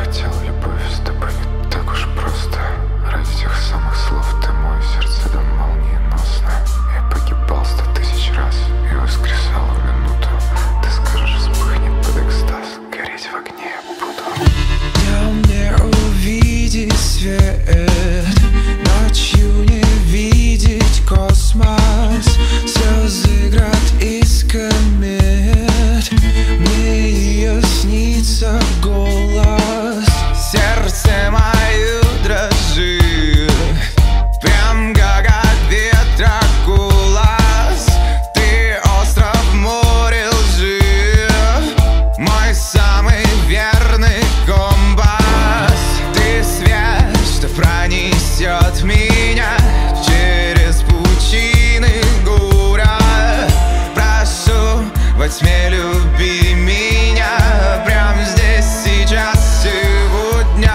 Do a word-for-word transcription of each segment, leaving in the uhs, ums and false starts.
хотел любовь с тобой не так уж просто. Ради тех самых слов ты мое сердце дал молниеносно. Я погибал сто тысяч раз и воскресал в минуту. Ты скажешь, вспыхнет под экстаз, гореть в огне я буду. Днем не увидеть свет, ночью не видеть космос. Слезы, град из комет, мне ее снится голос. Сердце мое дрожит, прям как от ветра голос. Ты остров в море лжи, мой самый верный компас. Ты свет, что пронесет меня через пучины горя. Прошу, во тьме люби меня прямо здесь, сейчас, сегодня.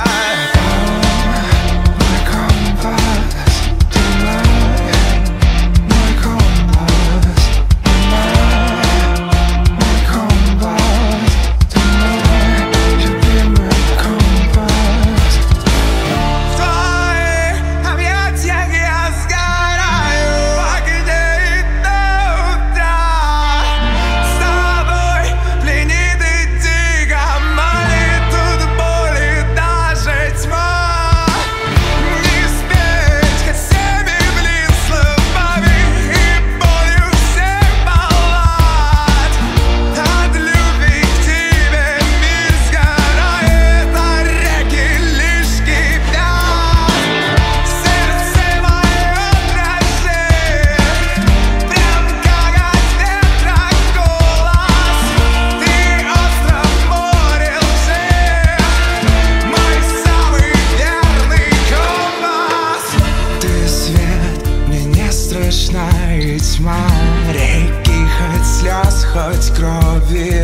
Мой компас, ты мой, мой компас, мой компас, ты мой любимый компас. В твоих объятиях я сгораю в огне до утра. С тобой пленит и дико манит тут боль и даже тьма. Не спеть всеми блин словами и болью всех баллад. От любви к тебе мир сгорает, а реки лишь кипят. Сердце мое дрожит, прям как от ветра голос. Ты остров в море лжи, мой самый верный компас. Ты свет, мне не страшна и тьма. Реки хоть слез, хоть крови,